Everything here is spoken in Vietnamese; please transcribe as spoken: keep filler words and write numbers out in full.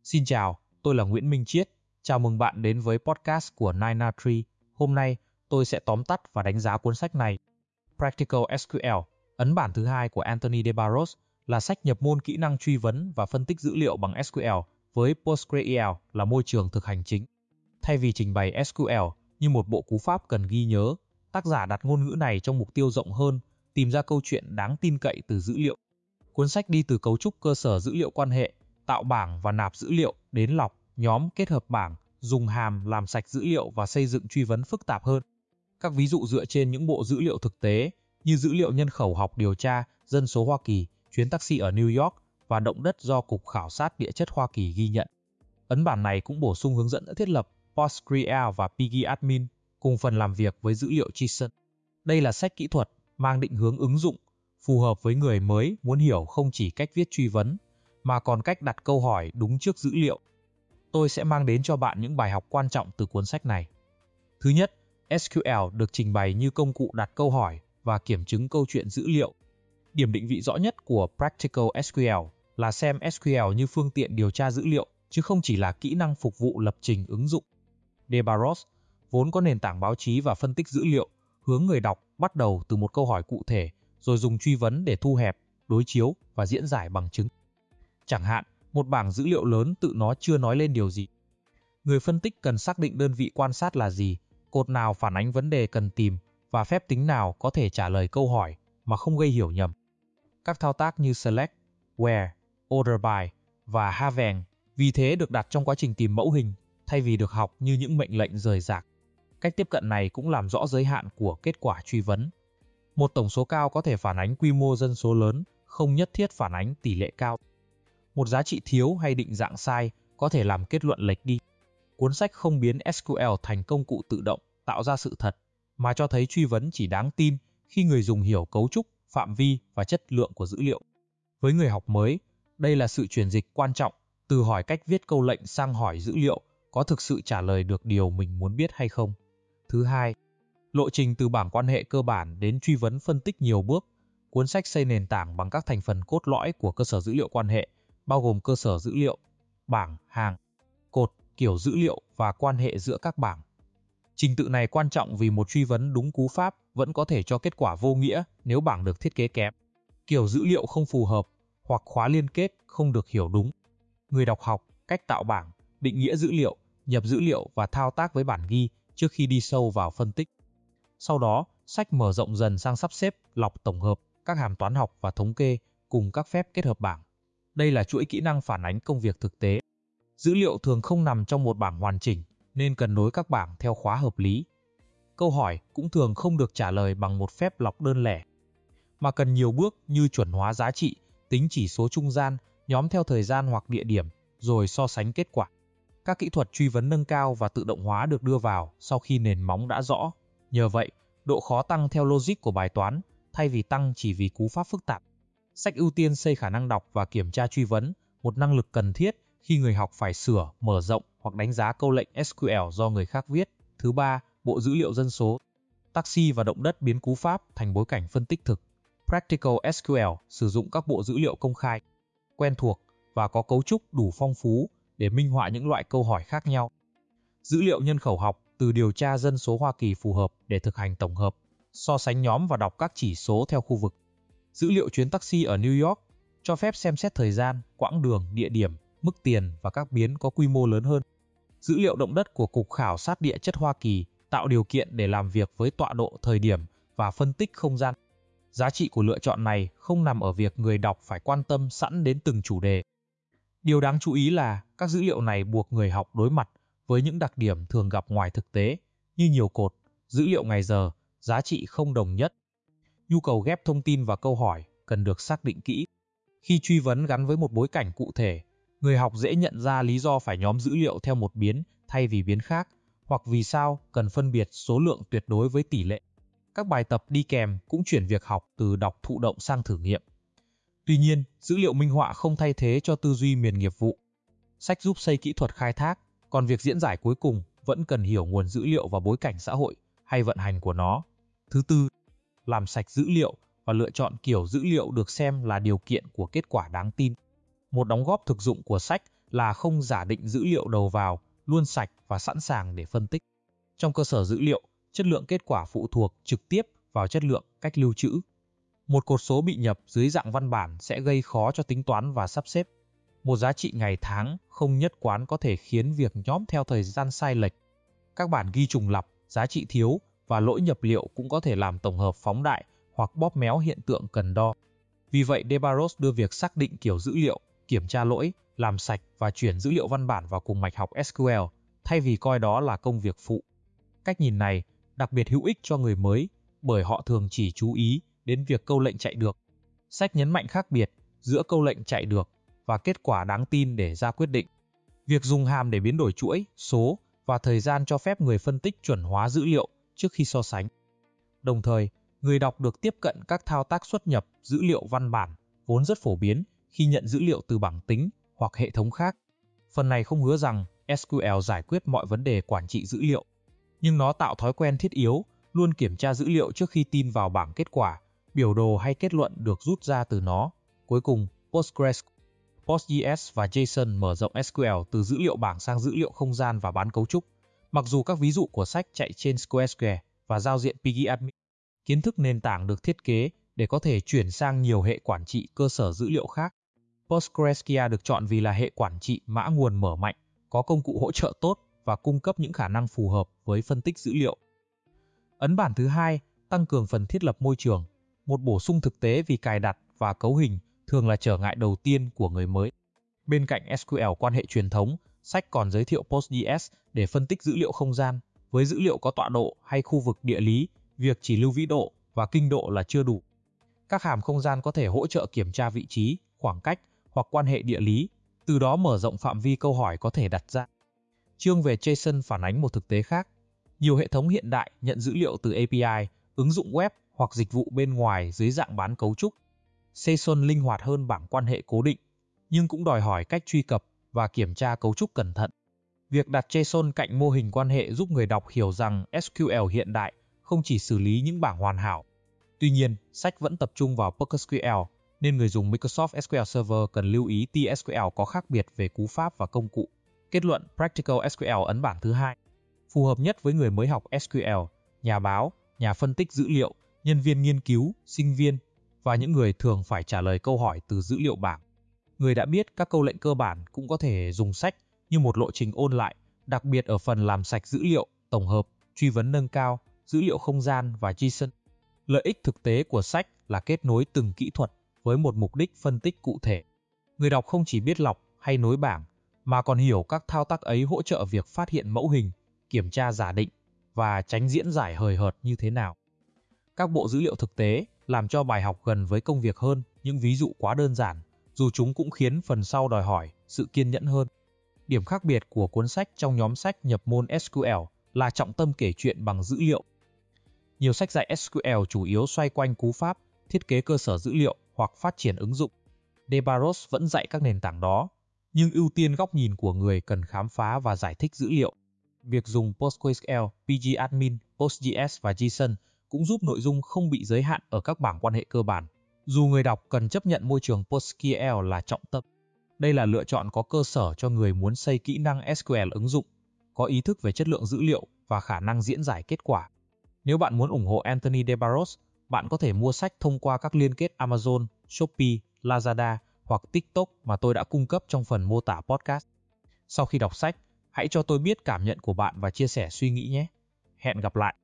Xin chào, tôi là Nguyễn Minh Chiết. Chào mừng bạn đến với podcast của nine a tree. Hôm nay, tôi sẽ tóm tắt và đánh giá cuốn sách này. Practical ét quy lờ, ấn bản thứ hai của Anthony de Barros, là sách nhập môn kỹ năng truy vấn và phân tích dữ liệu bằng ét quy lờ với PostgreSQL là môi trường thực hành chính. Thay vì trình bày ét quy lờ như một bộ cú pháp cần ghi nhớ, tác giả đặt ngôn ngữ này trong mục tiêu rộng hơn, tìm ra câu chuyện đáng tin cậy từ dữ liệu. Cuốn sách đi từ cấu trúc cơ sở dữ liệu quan hệ, tạo bảng và nạp dữ liệu, đến lọc, nhóm, kết hợp bảng, dùng hàm làm sạch dữ liệu và xây dựng truy vấn phức tạp hơn. Các ví dụ dựa trên những bộ dữ liệu thực tế như dữ liệu nhân khẩu học điều tra, dân số Hoa Kỳ, chuyến taxi ở New York và động đất do Cục Khảo sát Địa chất Hoa Kỳ ghi nhận. Ấn bản này cũng bổ sung hướng dẫn thiết lập PostgreSQL và pgadmin cùng phần làm việc với dữ liệu JSON. Đây là sách kỹ thuật mang định hướng ứng dụng, phù hợp với người mới muốn hiểu không chỉ cách viết truy vấn, mà còn cách đặt câu hỏi đúng trước dữ liệu. Tôi sẽ mang đến cho bạn những bài học quan trọng từ cuốn sách này. Thứ nhất, ét quy lờ được trình bày như công cụ đặt câu hỏi và kiểm chứng câu chuyện dữ liệu. Điểm định vị rõ nhất của Practical ét quy lờ là xem ét quy lờ như phương tiện điều tra dữ liệu, chứ không chỉ là kỹ năng phục vụ lập trình ứng dụng. De Barros vốn có nền tảng báo chí và phân tích dữ liệu, hướng người đọc bắt đầu từ một câu hỏi cụ thể, rồi dùng truy vấn để thu hẹp, đối chiếu và diễn giải bằng chứng. Chẳng hạn, một bảng dữ liệu lớn tự nó chưa nói lên điều gì. Người phân tích cần xác định đơn vị quan sát là gì, cột nào phản ánh vấn đề cần tìm và phép tính nào có thể trả lời câu hỏi mà không gây hiểu nhầm. Các thao tác như select, where, order by và having vì thế được đặt trong quá trình tìm mẫu hình thay vì được học như những mệnh lệnh rời rạc. Cách tiếp cận này cũng làm rõ giới hạn của kết quả truy vấn. Một tổng số cao có thể phản ánh quy mô dân số lớn, không nhất thiết phản ánh tỷ lệ cao. Một giá trị thiếu hay định dạng sai có thể làm kết luận lệch đi. Cuốn sách không biến ét quy lờ thành công cụ tự động tạo ra sự thật, mà cho thấy truy vấn chỉ đáng tin khi người dùng hiểu cấu trúc, phạm vi và chất lượng của dữ liệu. Với người học mới, đây là sự chuyển dịch quan trọng từ hỏi cách viết câu lệnh sang hỏi dữ liệu có thực sự trả lời được điều mình muốn biết hay không. Thứ hai, lộ trình từ bảng quan hệ cơ bản đến truy vấn phân tích nhiều bước. Cuốn sách xây nền tảng bằng các thành phần cốt lõi của cơ sở dữ liệu quan hệ, bao gồm cơ sở dữ liệu, bảng, hàng, cột, kiểu dữ liệu và quan hệ giữa các bảng. Trình tự này quan trọng vì một truy vấn đúng cú pháp vẫn có thể cho kết quả vô nghĩa nếu bảng được thiết kế kém, kiểu dữ liệu không phù hợp hoặc khóa liên kết không được hiểu đúng. Người đọc học cách tạo bảng, định nghĩa dữ liệu, nhập dữ liệu và thao tác với bản ghi trước khi đi sâu vào phân tích. Sau đó, sách mở rộng dần sang sắp xếp, lọc tổng hợp, các hàm toán học và thống kê cùng các phép kết hợp bảng. Đây là chuỗi kỹ năng phản ánh công việc thực tế. Dữ liệu thường không nằm trong một bảng hoàn chỉnh, nên cần nối các bảng theo khóa hợp lý. Câu hỏi cũng thường không được trả lời bằng một phép lọc đơn lẻ, mà cần nhiều bước như chuẩn hóa giá trị, tính chỉ số trung gian, nhóm theo thời gian hoặc địa điểm, rồi so sánh kết quả. Các kỹ thuật truy vấn nâng cao và tự động hóa được đưa vào sau khi nền móng đã rõ. Nhờ vậy, độ khó tăng theo logic của bài toán, thay vì tăng chỉ vì cú pháp phức tạp. Sách ưu tiên xây khả năng đọc và kiểm tra truy vấn, một năng lực cần thiết khi người học phải sửa, mở rộng hoặc đánh giá câu lệnh ét quy lờ do người khác viết. Thứ ba, bộ dữ liệu dân số. Taxi và động đất biến cú pháp thành bối cảnh phân tích thực. Practical ét quy lờ sử dụng các bộ dữ liệu công khai, quen thuộc và có cấu trúc đủ phong phú để minh họa những loại câu hỏi khác nhau. Dữ liệu nhân khẩu học từ điều tra dân số Hoa Kỳ phù hợp để thực hành tổng hợp, so sánh nhóm và đọc các chỉ số theo khu vực. Dữ liệu chuyến taxi ở New York cho phép xem xét thời gian, quãng đường, địa điểm, mức tiền và các biến có quy mô lớn hơn. Dữ liệu động đất của Cục Khảo sát Địa chất Hoa Kỳ tạo điều kiện để làm việc với tọa độ, thời điểm và phân tích không gian. Giá trị của lựa chọn này không nằm ở việc người đọc phải quan tâm sẵn đến từng chủ đề. Điều đáng chú ý là các dữ liệu này buộc người học đối mặt với những đặc điểm thường gặp ngoài thực tế, như nhiều cột, dữ liệu ngày giờ, giá trị không đồng nhất. Nhu cầu ghép thông tin và câu hỏi cần được xác định kỹ. Khi truy vấn gắn với một bối cảnh cụ thể, người học dễ nhận ra lý do phải nhóm dữ liệu theo một biến thay vì biến khác, hoặc vì sao cần phân biệt số lượng tuyệt đối với tỷ lệ. Các bài tập đi kèm cũng chuyển việc học từ đọc thụ động sang thử nghiệm. Tuy nhiên, dữ liệu minh họa không thay thế cho tư duy miền nghiệp vụ. Sách giúp xây kỹ thuật khai thác, còn việc diễn giải cuối cùng vẫn cần hiểu nguồn dữ liệu và bối cảnh xã hội hay vận hành của nó. Thứ tư, làm sạch dữ liệu và lựa chọn kiểu dữ liệu được xem là điều kiện của kết quả đáng tin. Một đóng góp thực dụng của sách là không giả định dữ liệu đầu vào luôn sạch và sẵn sàng để phân tích. Trong cơ sở dữ liệu, chất lượng kết quả phụ thuộc trực tiếp vào chất lượng cách lưu trữ. Một cột số bị nhập dưới dạng văn bản sẽ gây khó cho tính toán và sắp xếp. Một giá trị ngày tháng không nhất quán có thể khiến việc nhóm theo thời gian sai lệch. Các bản ghi trùng lặp, giá trị thiếu và lỗi nhập liệu cũng có thể làm tổng hợp phóng đại hoặc bóp méo hiện tượng cần đo. Vì vậy, de Barros đưa việc xác định kiểu dữ liệu, kiểm tra lỗi, làm sạch và chuyển dữ liệu văn bản vào cùng mạch học ét quy eo, thay vì coi đó là công việc phụ. Cách nhìn này đặc biệt hữu ích cho người mới, bởi họ thường chỉ chú ý đến việc câu lệnh chạy được. Sách nhấn mạnh khác biệt giữa câu lệnh chạy được và kết quả đáng tin để ra quyết định. Việc dùng hàm để biến đổi chuỗi, số và thời gian cho phép người phân tích chuẩn hóa dữ liệu trước khi so sánh. Đồng thời, người đọc được tiếp cận các thao tác xuất nhập dữ liệu văn bản vốn rất phổ biến khi nhận dữ liệu từ bảng tính hoặc hệ thống khác. Phần này không hứa rằng ét quy eo giải quyết mọi vấn đề quản trị dữ liệu, nhưng nó tạo thói quen thiết yếu luôn kiểm tra dữ liệu trước khi tin vào bảng kết quả, biểu đồ hay kết luận được rút ra từ nó. Cuối cùng, Postgres, PostGIS và JSON mở rộng ét quy eo từ dữ liệu bảng sang dữ liệu không gian và bán cấu trúc. Mặc dù các ví dụ của sách chạy trên SQL và giao diện pgadmin, kiến thức nền tảng được thiết kế để có thể chuyển sang nhiều hệ quản trị cơ sở dữ liệu khác. PostgreSQL được chọn vì là hệ quản trị mã nguồn mở mạnh, có công cụ hỗ trợ tốt và cung cấp những khả năng phù hợp với phân tích dữ liệu. Ấn bản thứ hai, tăng cường phần thiết lập môi trường, một bổ sung thực tế vì cài đặt và cấu hình thường là trở ngại đầu tiên của người mới. Bên cạnh ét quy eo quan hệ truyền thống, sách còn giới thiệu PostGIS để phân tích dữ liệu không gian. Với dữ liệu có tọa độ hay khu vực địa lý, việc chỉ lưu vĩ độ và kinh độ là chưa đủ. Các hàm không gian có thể hỗ trợ kiểm tra vị trí, khoảng cách hoặc quan hệ địa lý, từ đó mở rộng phạm vi câu hỏi có thể đặt ra. Chương về JSON phản ánh một thực tế khác. Nhiều hệ thống hiện đại nhận dữ liệu từ a pê i, ứng dụng web hoặc dịch vụ bên ngoài dưới dạng bán cấu trúc. JSON linh hoạt hơn bảng quan hệ cố định, nhưng cũng đòi hỏi cách truy cập và kiểm tra cấu trúc cẩn thận. Việc đặt JSON cạnh mô hình quan hệ giúp người đọc hiểu rằng ét quy eo hiện đại không chỉ xử lý những bảng hoàn hảo. Tuy nhiên, sách vẫn tập trung vào PostgreSQL, nên người dùng Microsoft ét quy eo Server cần lưu ý T S Q L có khác biệt về cú pháp và công cụ. Kết luận Practical ét quy eo ấn bản thứ hai phù hợp nhất với người mới học ét quy eo, nhà báo, nhà phân tích dữ liệu, nhân viên nghiên cứu, sinh viên và những người thường phải trả lời câu hỏi từ dữ liệu bảng. Người đã biết các câu lệnh cơ bản cũng có thể dùng sách như một lộ trình ôn lại, đặc biệt ở phần làm sạch dữ liệu, tổng hợp, truy vấn nâng cao, dữ liệu không gian và JSON. Lợi ích thực tế của sách là kết nối từng kỹ thuật với một mục đích phân tích cụ thể. Người đọc không chỉ biết lọc hay nối bảng, mà còn hiểu các thao tác ấy hỗ trợ việc phát hiện mẫu hình, kiểm tra giả định và tránh diễn giải hời hợt như thế nào. Các bộ dữ liệu thực tế làm cho bài học gần với công việc hơn những ví dụ quá đơn giản, dù chúng cũng khiến phần sau đòi hỏi sự kiên nhẫn hơn. Điểm khác biệt của cuốn sách trong nhóm sách nhập môn ét quy eo là trọng tâm kể chuyện bằng dữ liệu. Nhiều sách dạy ét quy eo chủ yếu xoay quanh cú pháp, thiết kế cơ sở dữ liệu hoặc phát triển ứng dụng. De Barros vẫn dạy các nền tảng đó, nhưng ưu tiên góc nhìn của người cần khám phá và giải thích dữ liệu. Việc dùng PostgreSQL, pgadmin, PostGIS và JSON cũng giúp nội dung không bị giới hạn ở các bảng quan hệ cơ bản, dù người đọc cần chấp nhận môi trường PostgreSQL là trọng tâm. Đây là lựa chọn có cơ sở cho người muốn xây kỹ năng ét quy eo ứng dụng, có ý thức về chất lượng dữ liệu và khả năng diễn giải kết quả. Nếu bạn muốn ủng hộ Anthony de Barros, bạn có thể mua sách thông qua các liên kết Amazon, Shopee, Lazada hoặc TikTok mà tôi đã cung cấp trong phần mô tả podcast. Sau khi đọc sách, hãy cho tôi biết cảm nhận của bạn và chia sẻ suy nghĩ nhé. Hẹn gặp lại!